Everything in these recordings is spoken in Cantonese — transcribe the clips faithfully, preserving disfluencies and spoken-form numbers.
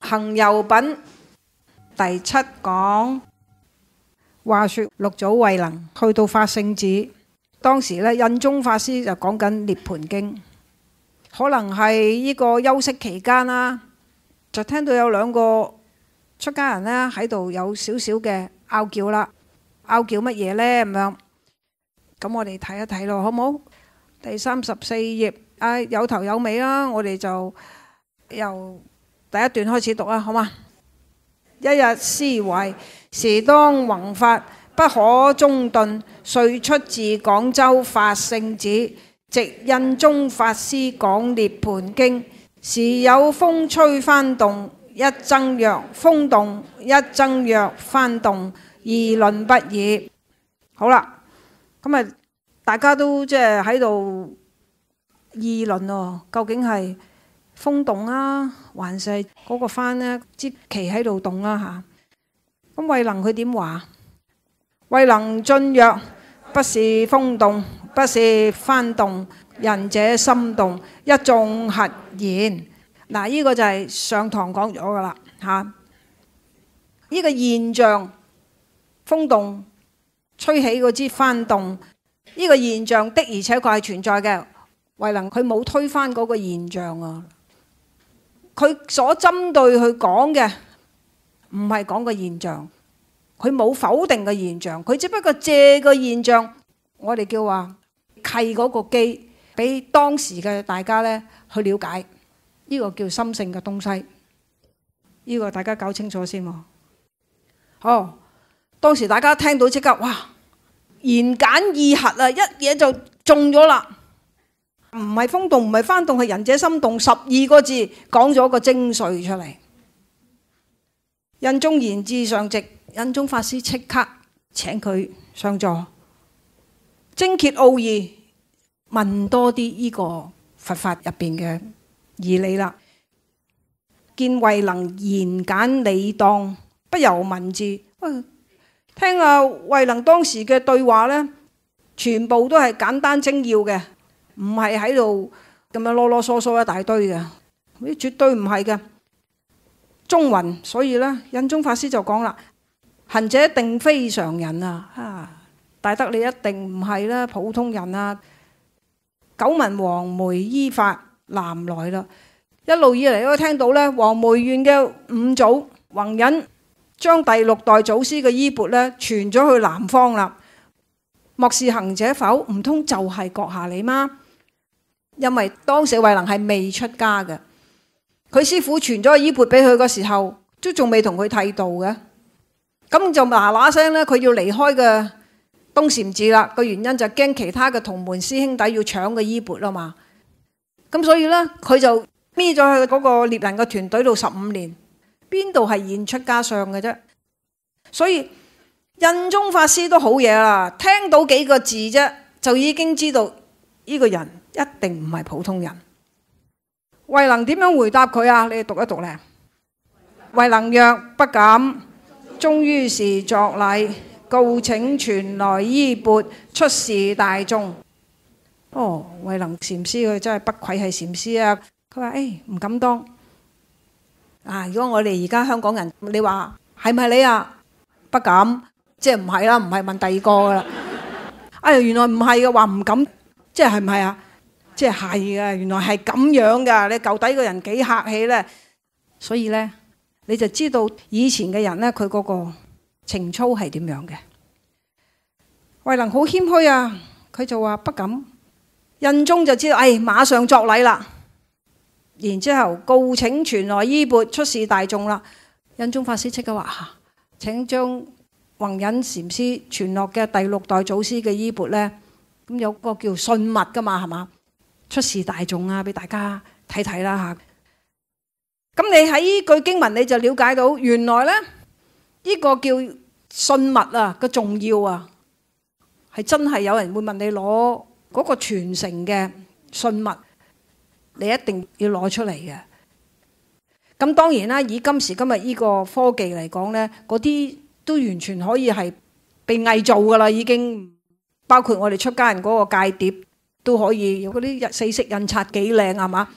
行由品第七講，話說六祖慧能去到法性寺，當時咧印宗法師就講緊《涅槃經》，可能係呢個休息期間啦，就聽到有兩個出家人咧喺度有少少嘅拗撬啦，拗撬乜嘢呢？咁樣，咁我哋睇一睇咯，好冇？第三十四頁啊，有頭有尾啦，我哋就由第一段開始讀啦，好嘛？一日思惟，時當弘法，不可中頓，遂出自廣州法性寺，值印宗法師講《涅槃經》。時有風吹幡動，一僧曰：風動，一僧曰：幡動，議論不已。好啦，咁啊，大家都即係喺度議論喎，究竟係風動啊，還是嗰個幡呢？支旗喺度動啦嚇。咁慧能佢點話？慧能進曰：不是風動，不是幡動，仁者心動，一眾駭言。嗱，呢個就係上堂講咗噶啦嚇。呢個現象，風動吹起嗰支幡動，呢個現象的而且確係存在嘅。慧能佢冇推翻嗰個現象啊，佢所針對佢講嘅唔係講個現象，佢冇否定嘅現象，佢只不過借個現象，我哋叫話契嗰個機，俾當時嘅大家咧去了解，呢個叫心性嘅東西，呢個大家搞清楚先喎。哦，當時大家聽到即刻哇，言簡意賅啊，一嘢就中咗啦。唔係風動，唔係幡動，係仁者心動，十二個字講咗個精髓出嚟。印宗言至上席，印宗法師即刻請佢上座，精揭奧義，問多啲呢個佛法入邊嘅義理啦。見慧能言簡理當，不由文字。聽下慧能當時嘅對話呢，全部都係簡單精要嘅，唔係喺度咁樣囉囉嗦嗦一大堆嘅，呢絕對唔係嘅。中云，所以呢，印宗法師就講啦：行者定非常人啊！啊，大德你一定唔係啦，普通人啊！久聞黃梅依法南來啦，一路以嚟都聽到呢，黃梅縣嘅五祖弘忍將第六代祖師嘅衣缽呢傳咗去南方啦。莫是行者否？唔通就係閣下你嗎？因為當時慧能係未出家嘅，佢師父傳咗個衣缽俾佢嘅時候，都仲未同佢剃度嘅，咁就嗱嗱聲咧，佢要離開嘅東禪寺啦。個原因就驚其他嘅同門師兄弟要搶個衣缽啦嘛。咁所以咧，佢就搣咗去嗰個獵人嘅團隊度十五年，邊度係現出家相嘅啫？所以印宗法師都好嘢啦，聽到幾個字啫，就已經知道呢個人一定唔係普通人。慧能點樣回答佢啊？你讀一讀咧。慧能曰：不敢。終於是作禮，告請傳來衣缽，出示大眾。哦，慧能禪師佢真係不愧係禪師啊！佢話：誒，唔敢當。啊，如果我哋而家香港人，你話係咪你啊？不敢，即係唔係啦，唔係問第二個噶啦。哎，原來唔係嘅話唔敢，即係係唔係啊？即係係嘅，原來係咁樣噶。你舊底個人幾客氣呢？所以呢，你就知道以前嘅人呢，佢嗰個情操係點樣嘅。慧能好謙虛啊，佢就話不敢。印宗就知道，哎，馬上作禮啦。然之後告請傳來衣缽，出示大眾啦。印宗法師即刻話：啊，請將弘忍禪師傳落嘅第六代祖師嘅衣缽呢，咁有個叫信物噶嘛，係嘛？出示大眾啊，俾大家睇睇啦嚇。咁你喺呢句經文你就了解到，原來呢，呢個叫信物啊嘅重要啊，係真係有人會問你攞嗰個傳承嘅信物，你一定要攞出嚟嘅。咁當然啦，以今時今日呢個科技嚟講呢，嗰啲都完全可以係被偽造噶啦，已經包括我哋出家人嗰個戒碟都可以有嗰啲四色印刷幾靚係嘛？一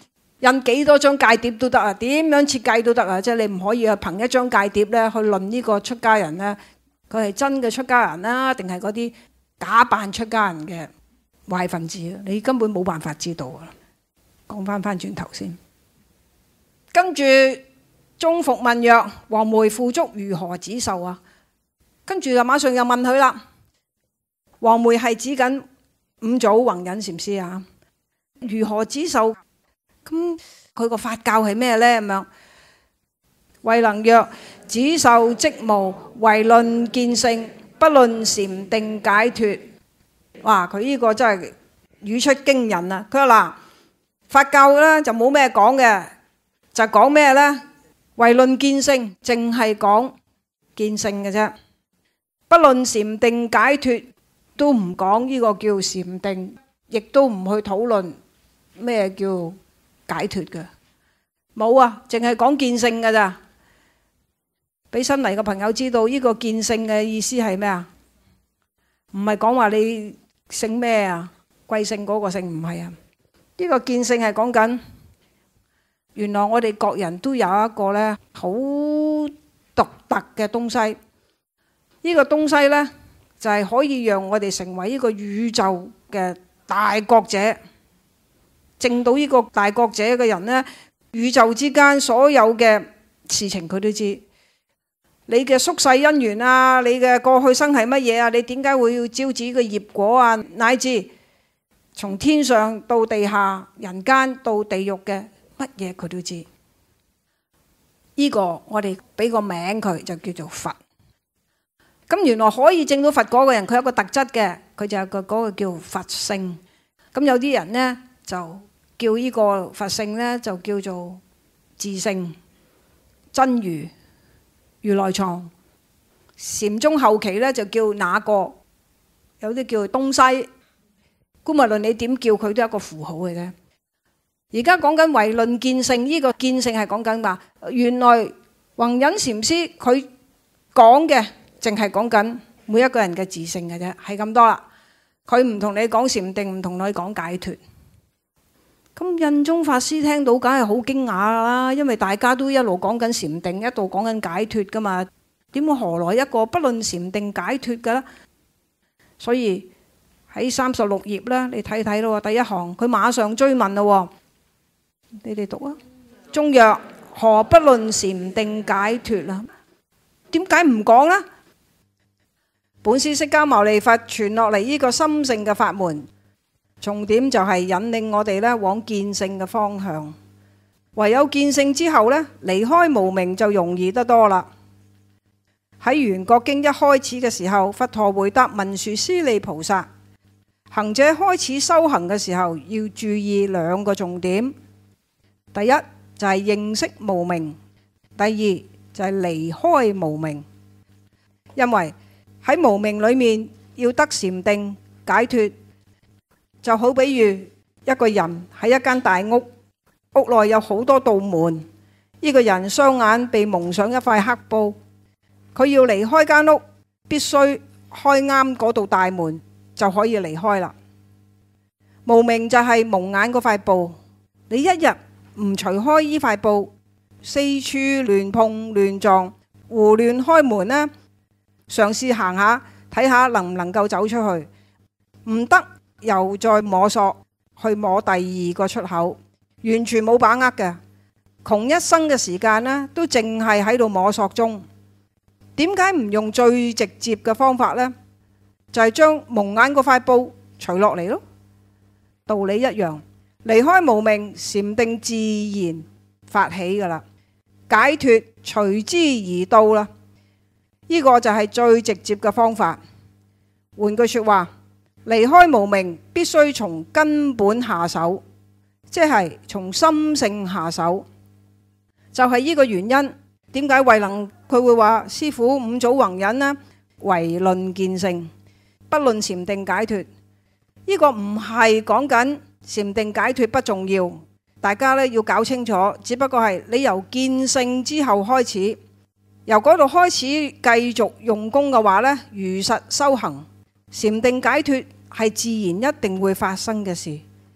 印幾多張戒碟都得啊，點樣設計都得啊，即係你唔可以啊憑一張戒碟咧去論呢個出家人咧，佢係真嘅出家人啦，定係嗰啲假扮出家人嘅壞分子，你根本冇辦法知道啊。講翻翻轉頭先，跟住宗復問曰：黃梅付囑如何止受啊？跟住就馬上又問佢啦。黃梅係指緊五祖弘忍禪師啊，如何止受？咁佢個法教係咩呢？咁樣慧能曰：止受即無，唯論見性，不論禪定解脫。哇！佢呢個真係語出驚人啊！佢話嗱，法教呢就冇咩講嘅，就講咩呢？唯論見性，淨係講見性嘅啫，不論禪定解脫，都唔講呢個叫禪定，亦都唔去討論咩叫解脫嘅，冇啊，淨係講見性㗎咋。俾新嚟嘅朋友知道呢個見性嘅意思係咩啊？唔係講話你姓咩啊，貴姓嗰個姓，唔係啊。呢個見性係講緊，原來我哋各人都有一個呢好獨特嘅東西。呢個東西呢，就係可以讓我哋成為呢個宇宙嘅大覺者。證到呢個大覺者嘅人呢，宇宙之間所有嘅事情佢都知。你嘅宿世因緣啊，你嘅過去生係乜嘢啊？你點解會要招致個業果啊？乃至從天上到地下、人間到地獄嘅乜嘢佢都知。呢個我哋俾個名佢就叫做佛。咁原來可以證到佛果嘅人，佢有個特質嘅，佢就有個嗰個叫佛性。咁有啲人呢，就叫呢個佛性呢，就叫做自性、真如、如來藏。禪宗後期呢，就叫那個，有啲叫東西。姑勿論你點叫佢都係一個符號嘅啫。而家講緊唯論見性，呢、這個見性係講緊話，原來弘忍禪師佢講嘅淨係講緊每一個人嘅自性嘅啫，係咁多啦。佢唔同你講禪定，唔同你講解脫。咁印宗法師聽到梗係好驚訝啦，因為大家都一路講緊禪定，一路講緊解脫噶嘛，點會何來一個不論禪定解脫嘅咧？所以喺三十六頁咧，你睇睇咯，第一行佢馬上追問咯，你哋讀啊。宗曰：何不論禪定解脫啊？點解唔講呢？本師釋迦牟尼佛傳落嚟呢個心性嘅法門，重點就係引領我哋咧往見性嘅方向。唯有見性之後咧，離開無明就容易得多啦。喺《圓覺經》一開始嘅時候，佛陀回答文殊師利菩薩：行者開始修行嘅時候，要注意兩個重點。第一就係認識無明，第二就係離開無明。因為喺無明裏面要得禪定解脫，就好比如一個人喺一間大屋，屋內有好多道門，呢個人雙眼被蒙上一塊黑布，佢要離開間屋，必須開啱嗰道大門就可以離開啦。無明就係蒙眼嗰塊布，你一日唔除開呢塊布，四處亂碰亂撞，胡亂開門呢，嘗試行下睇下能唔能夠走出去，唔得又再摸索去摸第二個出口，完全冇把握嘅，窮一生嘅時間呢，都淨係喺度摸索中。點解唔用最直接嘅方法呢？就係將蒙眼嗰塊布除落嚟咯。道理一樣，離開無明，禪定自然發起噶啦，解脫隨之而到啦。呢個就係最直接嘅方法。換句說話，離開無明必須從根本下手，即係從心性下手。就係呢個原因，點解慧能佢會話師父五祖弘忍呢？唯論見性，不論禪定解脫。呢個唔係講緊禪定解脫不重要，大家咧要搞清楚。只不過係你由見性之後開始，由嗰度開始繼續用功嘅話呢，如實修行，禪定解脫係自然一定會發生嘅事。呢、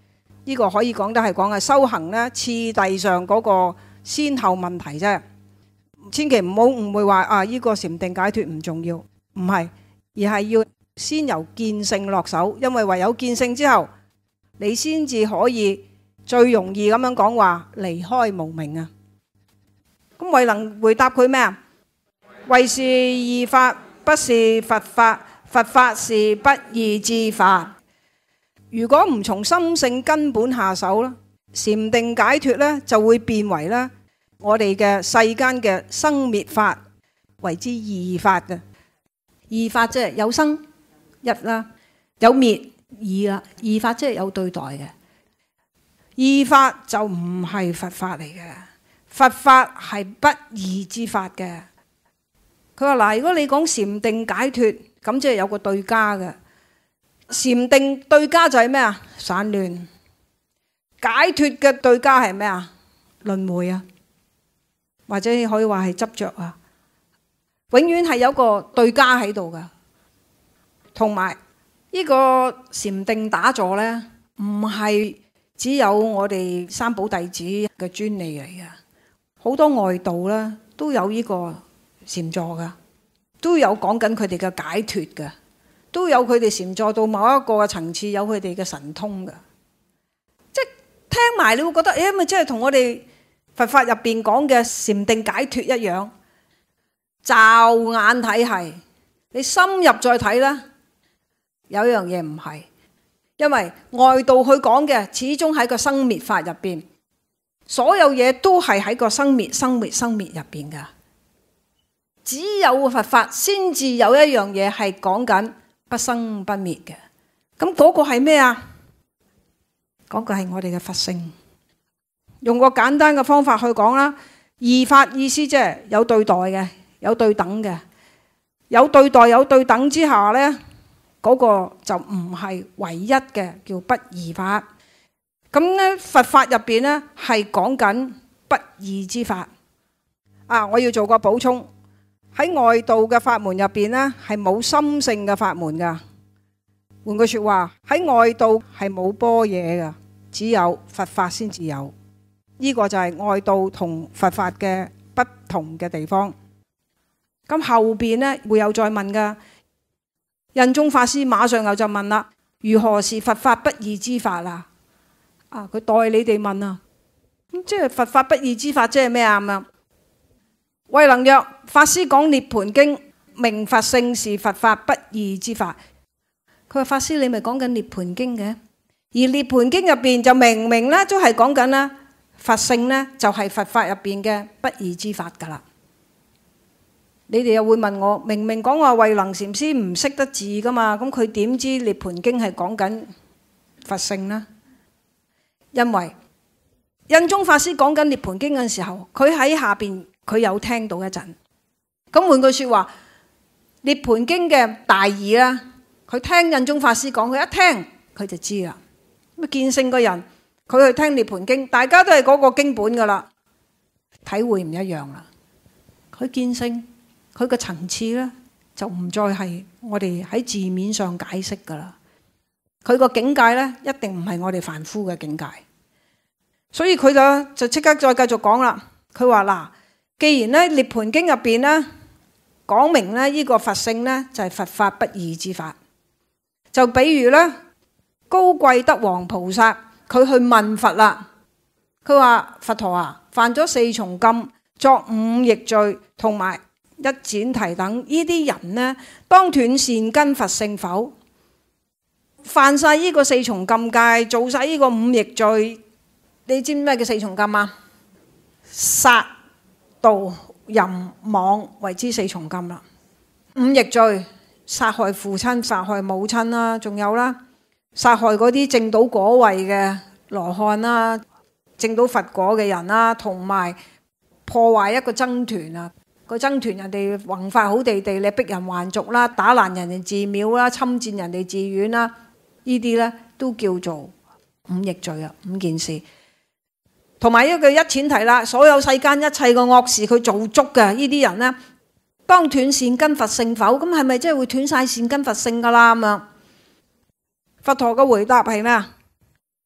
呢個可以講得係講係修行呢次第上嗰個先後問題啫。千祈唔好誤會話啊，呢個禪定解脫唔重要，唔係，而係要先由見性落手，因為唯有見性之後，你先至可以最容易咁樣講話離開無明啊。咁慧能回答佢咩啊？謂是二法，不是佛法，佛法是不二之法。如果唔從心性根本下手啦，禪定解脫咧就會變為咧我哋嘅世間嘅生滅法，為之二法嘅。二法即係有生一啦，有滅二啦。二法即係有對待嘅。二法就唔係佛法嚟嘅，佛法係不二之法嘅。佢話嗱，如果你講禪定解脫，咁即係有個對家嘅。禪定對家就係咩啊？散亂。解脫嘅對家係咩啊？輪迴啊，或者可以話係執着啊。永遠係有個對家喺度噶。同埋呢個禪定打坐呢，唔係只有我哋三寶弟子嘅專利嚟嘅，好多外道呢都有呢個禪坐噶，都有講緊佢哋嘅解脫噶。都有佢哋禪坐到某一個嘅層次，有佢哋嘅神通嘅，即係聽埋你會覺得，誒咪即係同我哋佛法入邊講嘅禪定解脫一樣。驟眼睇係，你深入再睇啦，有一樣嘢唔係，因為外道去講嘅始終喺個生滅法入邊，所有嘢都係喺個生滅、生滅、生滅入邊噶。只有佛法先至有一樣嘢係講緊不生不滅嘅，咁嗰個係咩啊？嗰個係我哋嘅佛性。用個簡單嘅方法去講啦，二法意思即係有對待嘅，有對等嘅，有對待有對等之下呢，嗰個就唔係唯一嘅，叫不二法。咁呢佛法入邊呢係講緊不二之法。啊，我要做個補充。喺外道嘅法門入邊呢，係冇心性嘅法門噶。換句說話，喺外道係冇般若噶，只有佛法先至有。呢個就係外道同佛法嘅不同嘅地方。咁後邊呢會有再問噶。印宗法師馬上又就問啦：如何是佛法不二之法啊？啊，佢代你哋問啊。咁即係佛法不二之法，即係咩啊？咁啊？慧能曰：法師講《涅槃經》，明佛性是佛法不二之法。佢話：法師你咪講緊《涅槃經》嘅，而《涅槃經》入邊就明明咧都係講緊啦，佛性咧就係佛法入邊嘅不二之法噶啦。你哋又會問我，明明講話慧能禪師唔識得字噶嘛，咁佢點知《涅槃經》係講緊佛性呢？因為印宗法師講緊《涅槃經》嘅時候，佢喺下邊。佢有聽到一陣，咁換句說話，《涅槃經》嘅大義啦，佢聽印宗法師講，佢一聽佢就知啦。咁見性嘅人，佢去聽《涅槃經》，大家都係嗰個經本噶啦，體會唔一樣啦。佢見性，佢個層次咧就唔再係我哋喺字面上解釋噶啦。佢個境界咧一定唔係我哋凡夫嘅境界，所以佢就就即刻再繼續講啦。佢話嗱。既然咧《涅槃經》入邊咧講明咧呢個佛性咧就係佛法不二之法，就比如咧高貴德王菩薩佢去問佛啦，佢話佛陀啊，犯咗四重禁、作五逆罪同埋一闡提等呢啲人呢，當斷善根佛性否？犯晒呢個四重禁戒，做晒呢個五逆罪，你知唔知咩叫四重禁啊？殺、盜、淫、妄為之四重禁啦。五逆罪，殺害父親、殺害母親啦，仲有啦，殺害嗰啲證到果位嘅羅漢啦，證到佛果嘅人啦，同埋破壞一個僧團啊，個僧團人哋弘法好地地，你逼人還俗啦，打爛人哋寺廟啦，侵佔人哋寺院啦，呢啲呢都叫做五逆罪啊，五件事。同埋一個一闡提啦，所有世間一切嘅惡事佢做足嘅呢啲人呢，當斷善根佛性否？咁係咪即係會斷晒善根佛性噶啦？咁樣佛陀嘅回答係咩啊？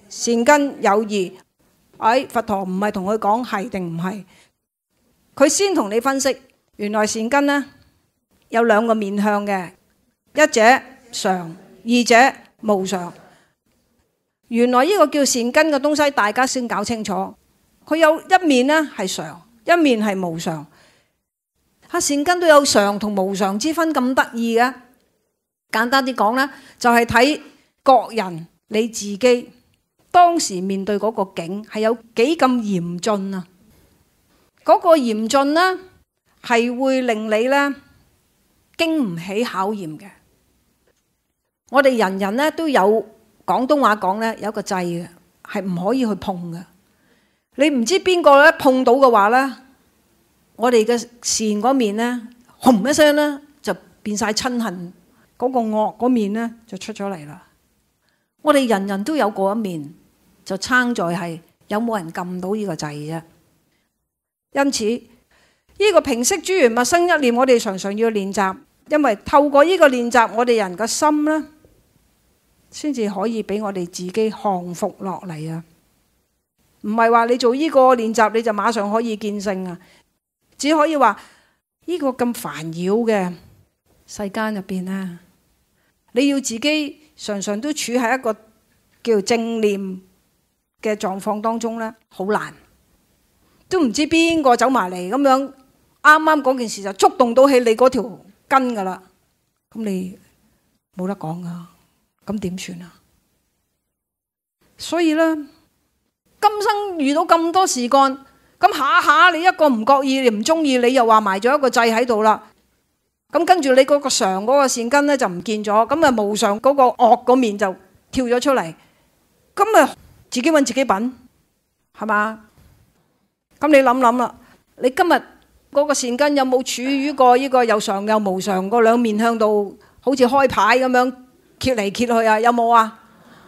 善根有二。哎，佛陀唔係同佢講係定唔係，佢先同你分析，原來善根呢有兩個面向嘅，一者常，二者無常。原來呢個叫善根嘅東西，大家先搞清楚。佢有一面呢係常，一面係無常。啊，善根都有常同無常之分，咁得意嘅。簡單啲講呢，就係睇各人你自己當時面對嗰個境係有幾咁嚴峻啊！嗰個嚴峻呢，係會令你呢經唔起考驗嘅。我哋人人呢都有廣東話講呢，有個掣嘅，係唔可以去碰嘅。你唔知邊個咧碰到嘅話呢，我哋嘅善嗰面呢，轟一聲呢，就變晒親恨，嗰個惡嗰面呢，就出咗嚟啦。我哋人人都有嗰一面，就撐在係有冇人撳到呢個掣啫。因此呢個平息諸緣陌生一念，我哋常常要練習，因為透過呢個練習，我哋人嘅心呢，先至可以俾我哋自己降服落嚟啊！唔係話你做呢個練習你就馬上可以見性啊，只可以話呢個咁煩擾嘅世間入邊啊，你要自己常常都處喺一個叫正念嘅狀況當中呢，好難，都唔知邊個走埋嚟咁樣，啱啱嗰件事就觸動到起你嗰條根噶啦，咁你冇得講噶，咁點算啊？所以呢，今生遇到咁多事幹，咁下下你一個唔覺意，你唔中意，你又話埋咗一個掣喺度啦。咁跟住你嗰個常嗰個善根咧就唔見咗，咁啊無常嗰個惡嗰面就跳咗出嚟，咁啊自己揾自己笨，係嘛？咁你諗諗啦，你今日嗰個善根有冇處於過呢個有常有無常嗰兩面向度，好似開牌咁樣揭嚟揭去啊？有冇啊？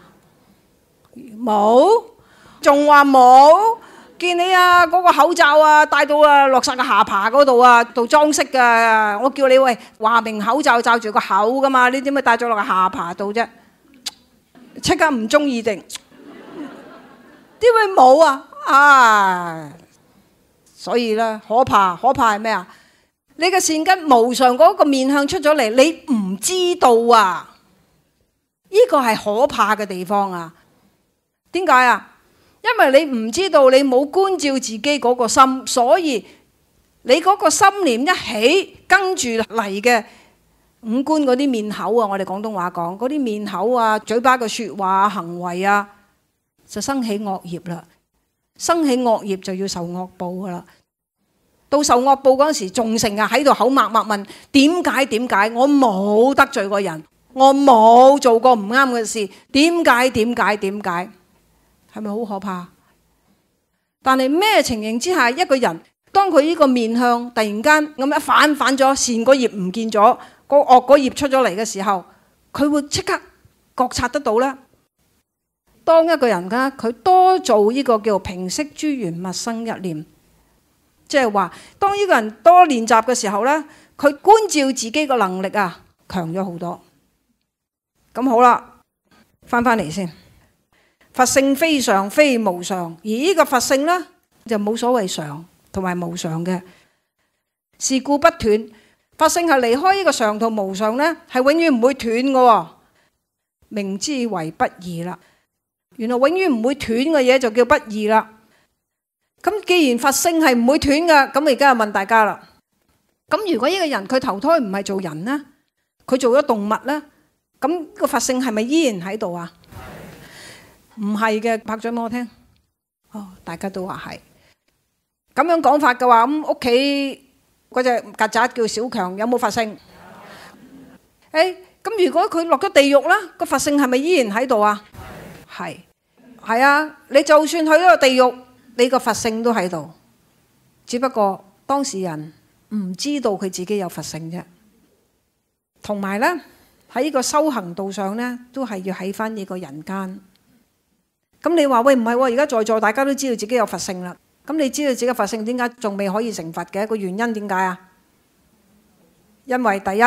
冇，仲話冇？見你啊嗰個口罩啊戴到啊落晒個下巴嗰度啊，做裝飾噶。我叫你喂，話明口罩罩住個口噶嘛，你點解戴咗落個下巴度啫？即刻唔中意定？點會冇啊？啊！所以咧可怕，可怕係咩啊？你嘅善根無常嗰個面向出咗嚟，你唔知道啊！呢個係可怕嘅地方啊！點解啊？因為你唔知道，你冇觀照自己嗰個心，所以你嗰個心念一起，跟住嚟嘅五官嗰啲面口啊，我哋廣東話講嗰啲面口啊、嘴巴嘅說話、行為啊，就生起惡業啦。生起惡業就要受惡報噶啦。到受惡報嗰陣時，仲成日喺度口默默問點解？點解？我冇得罪過人，我冇做過唔啱嘅事，點解？點解？點解？係咪好可怕？但係咩情形之下，一個人當佢呢個面向突然間咁一反反咗，善嗰業唔見咗，個惡嗰業出咗嚟嘅時候，佢會即刻覺察得到呢？當一個人家佢多做呢個叫平息諸緣陌生一念，即係話當呢個人多練習嘅時候呢，佢觀照自己個能力啊強咗好多。咁好啦，翻翻嚟先。佛性非常非無常，而呢個佛性呢，就冇所謂常同埋無常嘅，是故不斷。佛性係離開呢個常同無常呢，係永遠唔會斷嘅，名之為不二啦。原來永遠唔會斷嘅嘢就叫不二啦。咁既然佛性係唔會斷嘅，咁我而家就問大家啦。咁如果呢個人佢投胎唔係做人呢，佢做咗動物呢，咁個佛性係咪依然喺度啊？唔係嘅，拍掌俾我聽。哦，大家都話係。咁樣講法嘅話，咁屋企嗰隻曱甴叫小強，有冇佛性？誒，咁如果佢落咗地獄啦，個佛性係咪依然喺度啊？係，係啊。你就算去咗個地獄，你個佛性都喺度，只不過當事人唔知道佢自己有佛性啫。同埋呢，喺呢個修行道上呢，都係要喺翻呢個人間。咁你話喂，唔係喎，而家在座大家都知道自己有佛性啦。咁你知道自己嘅佛性點解仲未可以成佛嘅？個原因點解啊？因為第一，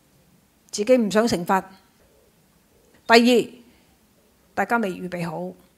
自己唔想成佛；第二，大家未預備好。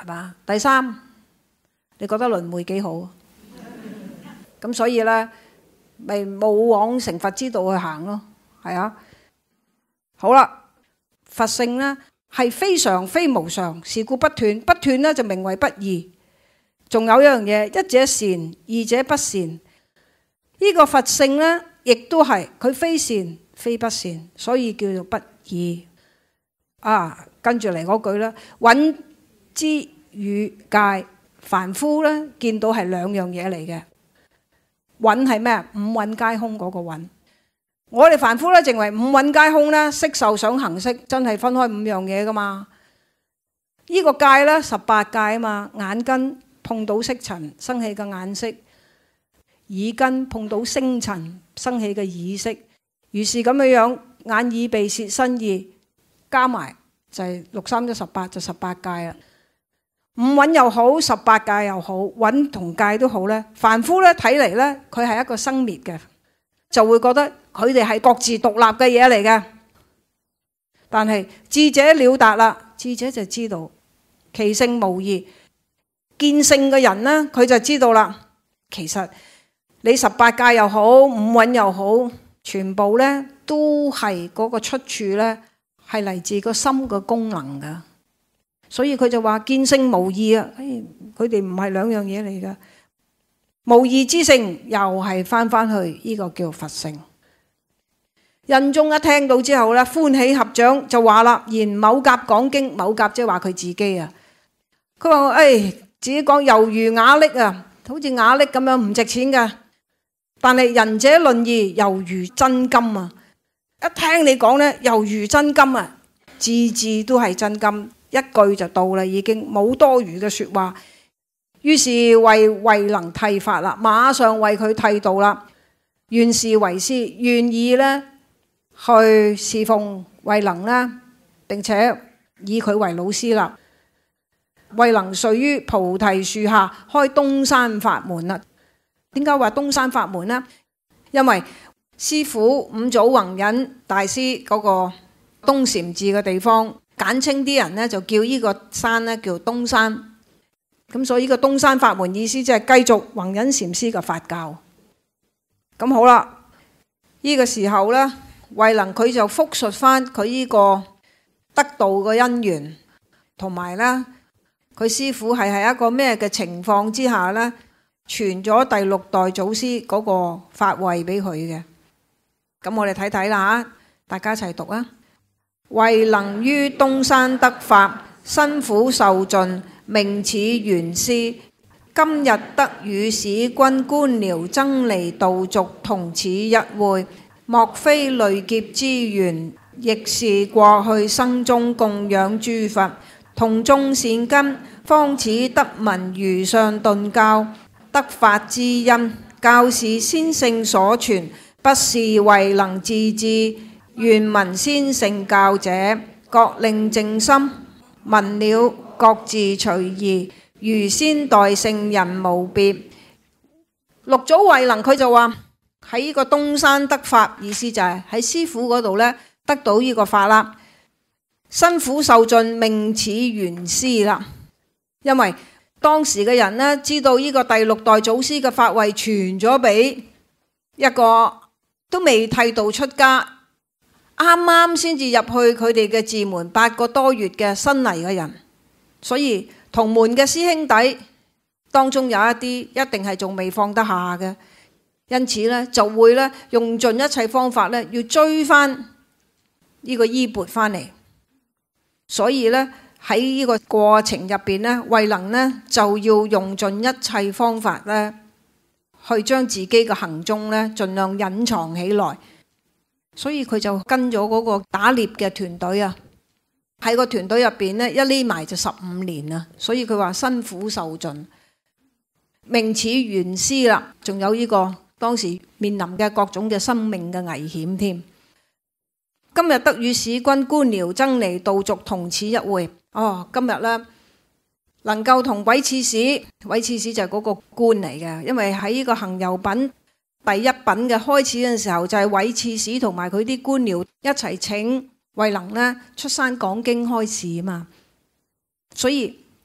係嘛？第三，你覺得輪迴幾好？咁所以呢，咪冇往成佛之道去行咯，係啊。好啦，佛性呢係非常非無常，是故不斷，不斷呢就名為不二。仲有一樣嘢，一者善，二者不善。呢、這個佛性呢，亦都係佢非善非不善，所以叫做不二。啊，跟住嚟嗰句啦，蘊之與界，凡夫呢見到係兩樣嘢嚟嘅。蘊係咩？五蘊皆空嗰個蘊。我哋凡夫呢，認為五蘊皆空呢，色受想行識真係分開五樣嘢噶嘛？呢、這個界呢，十八界啊嘛，眼根碰到色塵生起嘅眼識，耳根碰到聲塵生起嘅耳識，如是咁樣樣，眼耳鼻舌身意加埋就係六三一十八，就十八界啦。五蘊又好，十八界又好，蘊同界都好呢，凡夫呢睇嚟呢，佢係一個生滅嘅，就會覺得佢哋係各自獨立嘅嘢嚟嘅。但係智者了達啦，智者就知道其性無異。見性嘅人呢，佢就知道啦。其實你十八界又好，五蘊又好，全部呢都係嗰個出處呢，係嚟自個心嘅功能噶。所以佢就話見性無異啊，佢哋唔係兩樣嘢嚟噶。無異之性又係翻翻去呢個叫佛性。印宗一聽到之後呢，歡喜合掌就話啦：言某甲講經，某甲即係話佢自己啊。佢話誒。自己講猶如瓦礫啊，好似瓦礫咁樣唔值錢㗎。但係仁者論義猶如真金啊！一聽你講呢，猶如真金啊，字字都係真金，一句就到啦，已經冇多餘嘅説話。於是為慧能剃髮啦，馬上為佢剃度啦。願是為師，願意呢去侍奉慧能啦，並且以佢為老師啦。慧能遂於菩提樹下開東山法門啦。點解話東山法門呢？因為師父五祖弘忍大師嗰個東禪寺嘅地方，簡稱啲人呢就叫呢個山呢叫東山。咁所以呢個東山法門意思即係繼續弘忍禪師嘅法教。咁好啦，呢個時候呢，慧能佢就復述翻佢呢個得道嘅因緣，同埋呢。佢師父係喺一個咩嘅情況之下呢，傳咗第六代祖師嗰個法位俾佢嘅。咁我哋睇睇啦嚇，大家一齊讀啊！慧能於東山得法，辛苦受盡，名似懸師。今日得與使君官僚僧尼道俗同此一會，莫非累劫之緣，亦是過去生中供養諸佛。同種善根，方始得聞如上頓教。得法之因，教是先聖所傳，不是慧能自致。願聞先聖教者，各令靜心，聞了各自隨意，如先代聖人無別。六祖慧能佢就話喺呢個東山得法，意思就係喺師父嗰度呢得到呢個法啦。辛苦受盡，名似懸師啦。因為當時嘅人呢，知道呢個第六代祖師嘅法位傳咗俾一個都未剃度出家，啱啱先至入去佢哋嘅寺門八個多月嘅新嚟嘅人，所以同門嘅師兄弟當中有一啲一定係仲未放得下嘅，因此呢，就會呢用盡一切方法呢，要追翻呢個衣缽翻嚟。所以呢，喺呢個過程入邊呢，慧能呢就要用盡一切方法呢，去將自己嘅行蹤呢盡量隱藏起來。所以佢就跟咗嗰個打獵嘅團隊啊，喺個團隊入邊呢，一匿埋就十五年啊。所以佢話辛苦受盡，名似懸師啦。仲有呢個當時面臨嘅各種嘅生命嘅危險添。今日得與使君官僚僧尼道俗同此一會。哦，今日呢能夠同韋刺史，韋刺史就係嗰個官嚟嘅，因為喺呢個行由品第一品嘅開始嘅時候，就係韋刺史同埋佢啲官僚一齊請慧能呢出山講經開示啊嘛。所以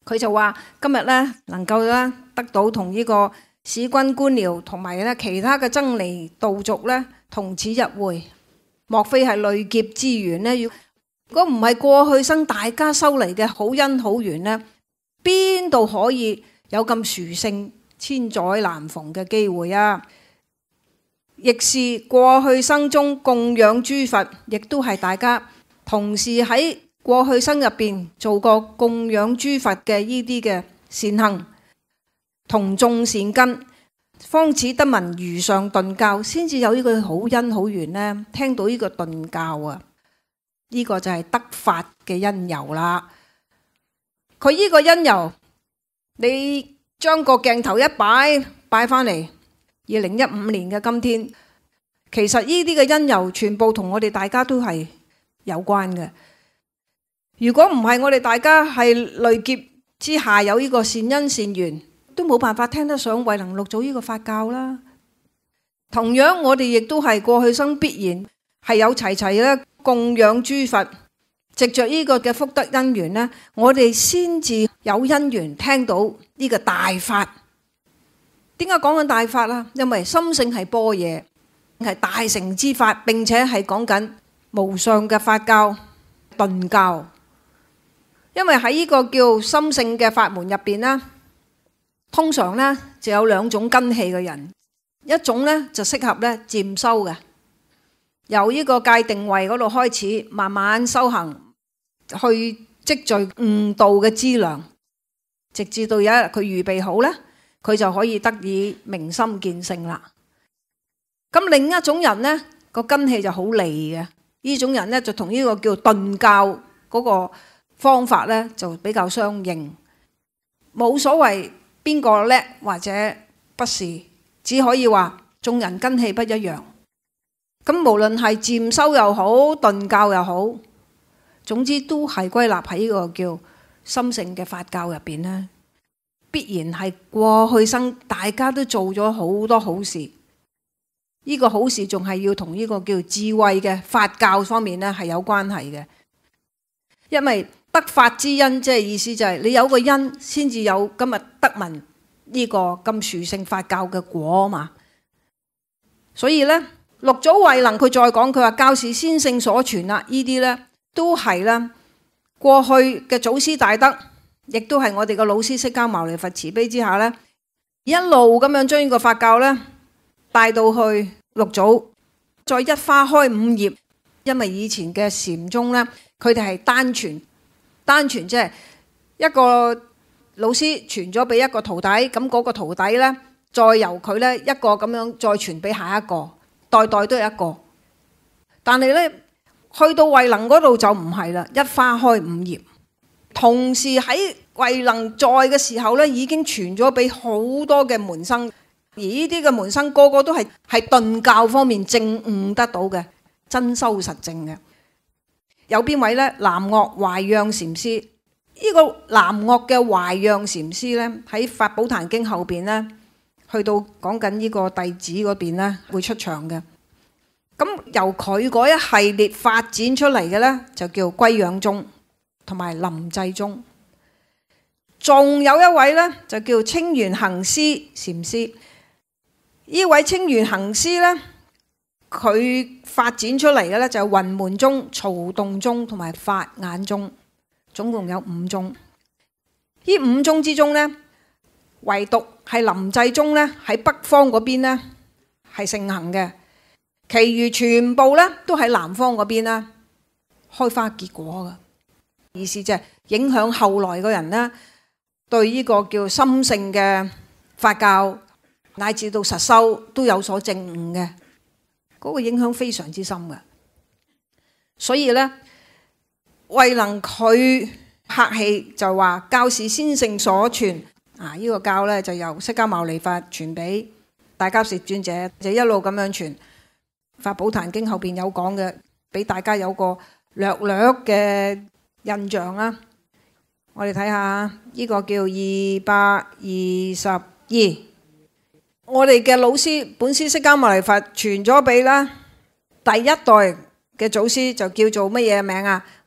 佢就話今日咧能夠咧得到同呢個使君官僚同埋咧其他嘅僧尼道俗咧同此一會，莫非係累劫之緣呢？如果唔係過去生大家修嚟嘅好因好緣呢，邊度可以有咁殊勝千載難逢嘅機會啊？亦是過去生中供養諸佛，亦都係大家同時喺過去生入邊做過供養諸佛嘅呢啲嘅善行，同種善根，方始得聞如上頓教，先至有呢個好因好緣呢，聽到呢個頓教啊！呢個就係得法嘅因由啦。佢呢個因由，你將個鏡頭一擺擺翻嚟，二零一五年嘅今天，其實呢啲嘅因由全部同我哋大家都係有關嘅。如果唔係我哋大家係累劫之下有呢個善因善緣，都冇辦法聽得上慧能六祖呢個法教啦。同樣我哋亦都係過去生必然係有齊齊咧供養諸佛，藉着呢個嘅福德因緣呢，我哋先至有因緣聽到呢個大法。點解講緊大法啊？因為心性係般若，係大乘之法，並且係講緊無上嘅法教頓教。因為喺呢個叫心性嘅法門入邊呢，通常呢就有兩種根器嘅人，一種呢就適合呢漸修嘅，由呢個戒定慧嗰度開始，慢慢修行，去積聚悟道嘅資糧，直至到有一日佢預備好呢，佢就可以得以明心見性啦。咁另一種人呢，個根器就好利嘅，呢種人呢就同呢個叫頓教嗰個方法呢就比較相應，冇所謂邊個叻或者不是，只可以話眾人根器不一樣。咁無論係漸修又好，頓教又好，總之都係歸納喺呢個叫心性嘅法教入邊呢，必然係過去生大家都做咗好多好事，呢個好事仲係要同呢個叫智慧嘅法教方面呢係有關係嘅。因為得法之因，即係意思就係你有個因，先至有今日得聞呢個咁殊勝法教嘅果嘛。所以呢，六祖慧能佢再講，佢話教是先聖所傳啦，呢啲呢都係啦過去嘅祖師大德，亦都係我哋嘅老師釋迦牟尼佛慈悲之下呢，一路咁樣將呢個法教呢帶到去六祖，再一花開五葉。因為以前嘅禪宗呢，佢哋係單傳，單傳即係一個老師傳咗俾一個徒弟，咁、那、嗰個徒弟呢，再由佢呢一個咁樣再傳俾下一個，代代都有一個。但係呢，去到慧能嗰度就唔係啦，一花開五葉。同時喺慧能在嘅時候呢，已經傳咗俾好多嘅門生，而呢啲嘅門生個個都係係頓教方面證悟得到嘅。真修實證嘅，有邊位呢？南岳懷讓禪師，呢、這個南岳嘅懷讓禪師呢，喺《法寶壇經》後邊呢，去到講緊呢個弟子嗰邊呢，會出場嘅。咁由佢嗰一系列發展出嚟嘅呢，就叫歸養宗同埋臨濟宗。仲有一位呢，就叫清源行思禪師。呢位清源行思呢，佢發展出嚟嘅咧就係雲門宗、曹洞宗同埋法眼宗，總共有五宗。呢五宗之中呢，唯獨係臨濟宗呢喺北方嗰邊呢係盛行嘅，其餘全部呢都喺南方嗰邊呢開花結果嘅。意思就係影響後來嘅人呢對呢個叫心性嘅法教乃至到實修都有所證悟嘅。嗰個影響非常之深嘅，所以呢，慧能佢客氣就話教是先聖所傳啊！呢、這個教呢，就由釋迦牟尼佛傳俾大迦葉尊者，就一路咁樣傳。法寶壇經後邊有講嘅，俾大家有個略略嘅印象啦。我哋睇下呢個叫二百二十二。我哋嘅老師本師釋迦牟尼佛傳咗俾啦第一代嘅祖師，就叫做乜嘢名啊？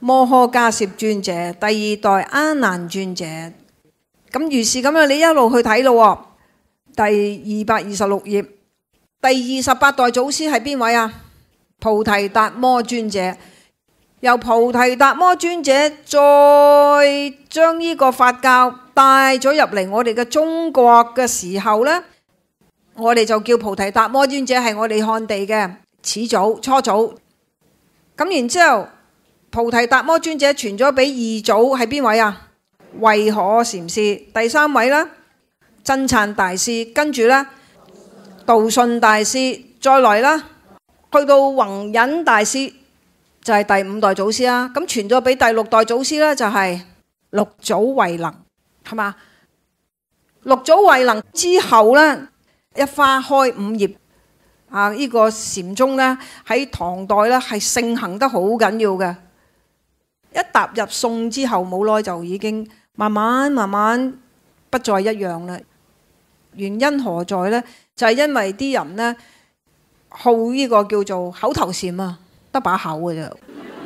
摩訶迦葉尊者，第二代阿難尊者。咁如是咁樣，你一路去睇咯。第二百二十六頁，第二十八代祖師係邊位啊？菩提達摩尊者。由菩提達摩尊者再將呢個法教帶咗入嚟我哋嘅中國嘅時候呢，我哋就叫菩提達摩尊者係我哋漢地嘅始祖初祖。咁然之後，菩提達摩尊者傳咗俾二祖係邊位啊？慧可禪師。第三位啦，僧璨大師。跟住呢，道信大師。再來啦，去到弘忍大師，就係第五代祖師啦。咁傳咗俾第六代祖師呢，就係六祖慧能，係嘛？六祖慧能之後呢，一花開五葉啊！呢、這個禪宗呢，喺唐代呢係盛行得好緊要嘅。一踏入宋之後冇耐就已經慢慢慢慢不再一樣啦。原因何在呢？就係、是、因為啲人呢，好呢個叫做口頭禪啊，得把口嘅啫。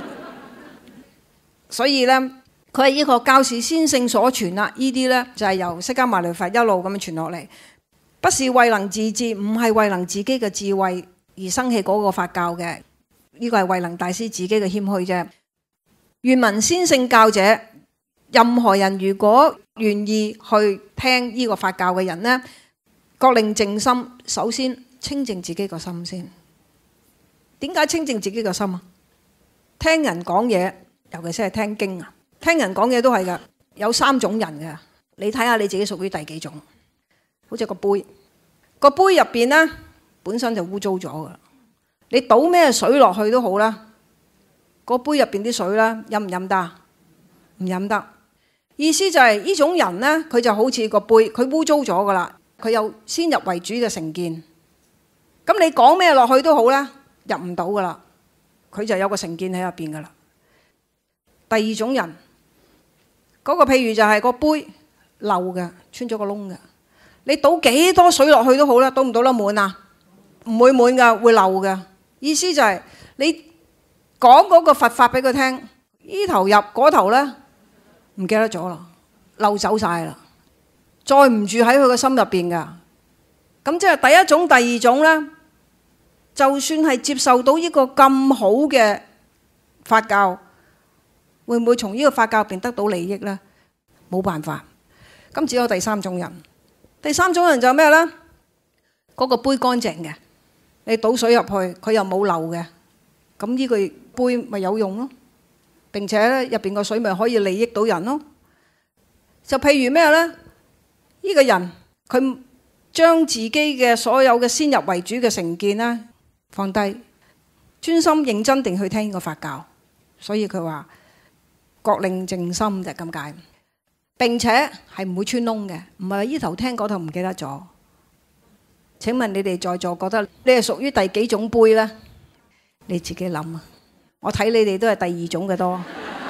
所以呢，佢係呢個教示先聖所傳啦。呢啲呢，就係、是、由釋迦牟尼佛一路咁樣傳落嚟，不是慧能自智，唔係慧能自己嘅智慧而生起嗰個法教嘅。呢、這個係慧能大師自己嘅謙虛啫。願聞先聖教者，任何人如果願意去聽呢個法教嘅人呢，各令淨心，首先清淨自己個心先。點解清淨自己個心啊？聽人講嘢，尤其是係聽經啊，聽人講嘢都係噶，有三種人嘅。你睇下你自己屬於第幾種？好似個杯，個杯入邊呢，本身就污糟咗噶，你倒咩水落去都好啦。個杯入邊啲水啦，飲唔飲得？唔飲得。意思就係、是、呢種人呢，佢就好似個杯，佢污糟咗噶啦，佢有先入為主嘅成見。咁你講咩落去都好啦，入唔到噶啦，佢就有個成見喺入邊噶啦。第二種人，嗰、那個譬如就係個杯漏嘅，穿咗個窿嘅，你倒幾多水落去都好啦，倒唔倒得滿啊？唔會滿噶，會漏嘅。意思就係、是、你。講嗰個佛法俾佢聽，呢頭入嗰頭呢，唔記得咗啦，漏走晒啦，再唔住喺佢個心入邊噶。咁即係第一種、第二種呢，就算係接受到呢個咁好嘅法教，會唔會從呢個法教入邊得到利益呢？冇辦法。咁只有第三種人，第三種人就係咩呢？嗰個杯乾淨嘅，你倒水入去，佢又冇漏嘅，咁呢個杯咪有用咯，並且咧入邊個水咪可以利益到人咯。就譬如咩呢？呢個人佢將自己嘅所有嘅先入為主嘅成見啦放低，專心認真地去聽呢個法教，所以佢話各令淨心就咁解。並且係唔會穿窿嘅，唔係呢頭聽嗰頭唔記得咗。請問你哋在座覺得你係屬於第幾種杯呢？你自己諗啊！我睇你哋都係第二種嘅多，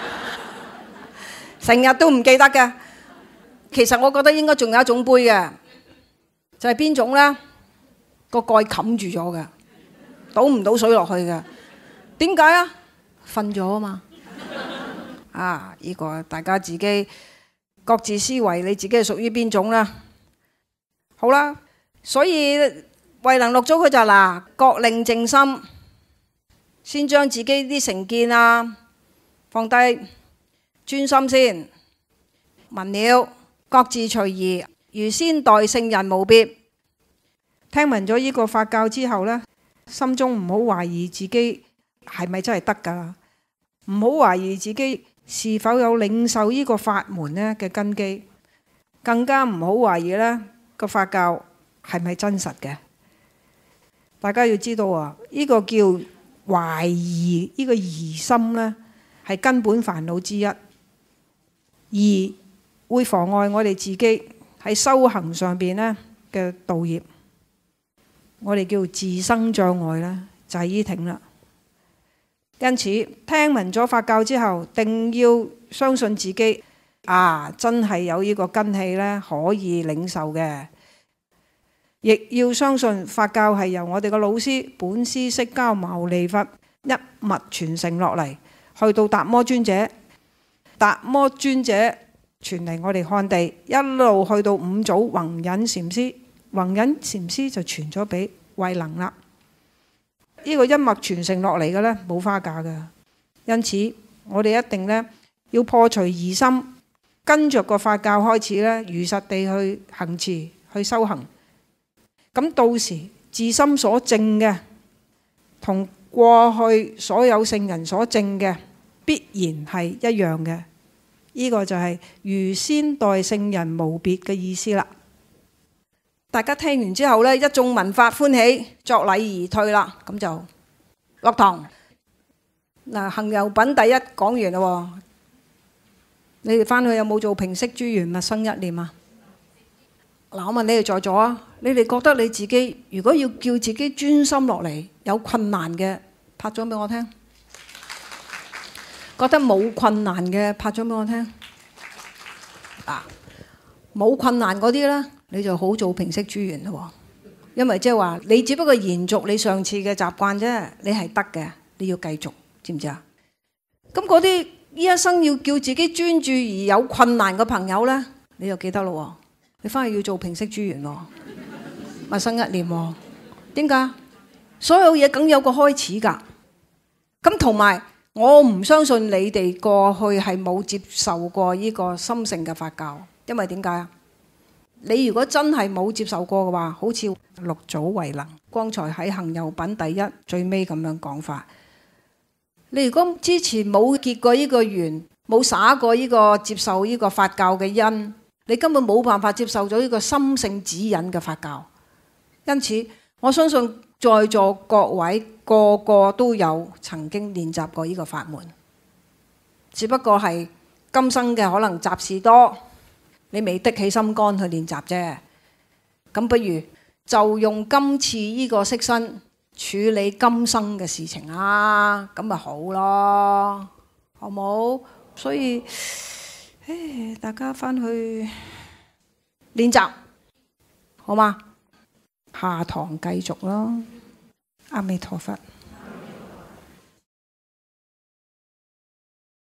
成日都唔記得嘅。其實我覺得應該仲有一種杯嘅，就係邊種呢？個蓋冚住咗嘅，倒唔到水落去嘅。點解啊？瞓咗啊嘛。啊！呢個大家自己各自思維，你自己係屬於邊種啦？好啦，所以慧能六祖佢就嗱，各令淨心。先將自己啲成見啊放低，專心先。聞了，各自隨宜，如先代聖人無別。聽聞咗呢個法教之後呢，心中唔好懷疑自己係咪真係得㗎，唔好懷疑自己是否有領受呢個法門呢嘅根基，更加唔好懷疑呢個法教係咪真實嘅。大家要知道啊，呢、這個叫懷疑，呢個疑心呢係根本煩惱之一，疑會妨礙我哋自己喺修行上邊呢嘅道業，我哋叫自生障礙啦，就係依挺啦。因此聽聞咗法教之後，定要相信自己啊，真係有呢個根器呢可以領受嘅，亦要相信法教係由我哋嘅老師本師釋迦牟尼佛一脈傳承落嚟， 去到達摩尊者，達摩尊者傳嚟我哋漢地，一路去到五祖弘忍禪師，弘忍禪師就傳咗俾慧能啦。呢、這個一脈傳承落嚟嘅呢，冇花架嘅，因此我哋一定呢，要破除疑心，跟着個法教開始呢，如實地去行持去修行。咁到時自心所證嘅，同過去所有聖人所證嘅，必然係一樣嘅。呢、這個就係如先代聖人無別嘅意思啦。大家聽完之後呢，一眾聞法歡喜，作禮而退啦。咁就落堂。嗱，行由品第一講完啦。你哋返去有冇做平息諸緣，勿生一念啊？嗱，我問你哋在座啊，你哋覺得你自己如果要叫自己專心落嚟，有困難嘅，拍咗俾我聽。覺得冇困難嘅，拍咗俾我聽。嗱，冇困難嗰啲呢，你就好做平息諸緣咯。因為即係話你只不過延續你上次嘅習慣啫，你係得嘅，你要繼續，知唔知啊？咁嗰啲呢一生要叫自己專注而有困難嘅朋友呢，你就記得咯。你翻去要做平息諸緣喎，勿生一念喎。點解？所有嘢梗有個開始㗎。咁同埋我唔相信你哋過去係冇接受過呢個心性嘅法教，因為點解啊？你如果真係冇接受過嘅話，好似六祖慧能剛才喺行由品第一最尾咁樣講法。你如果之前冇結過呢個緣，冇灑過呢個接受呢個法教嘅因，你根本冇辦法接受咗呢個心性指引嘅法教。因此我相信在座各位個個都有曾經練習過呢個法門，只不過係今生嘅可能雜事多，你未的起心肝去練習啫。咁不如就用今次呢個色身處理今生嘅事情啊，咁咪好咯，好冇？所以誒，大家返去練習好嗎？下堂繼續咯。阿彌陀佛。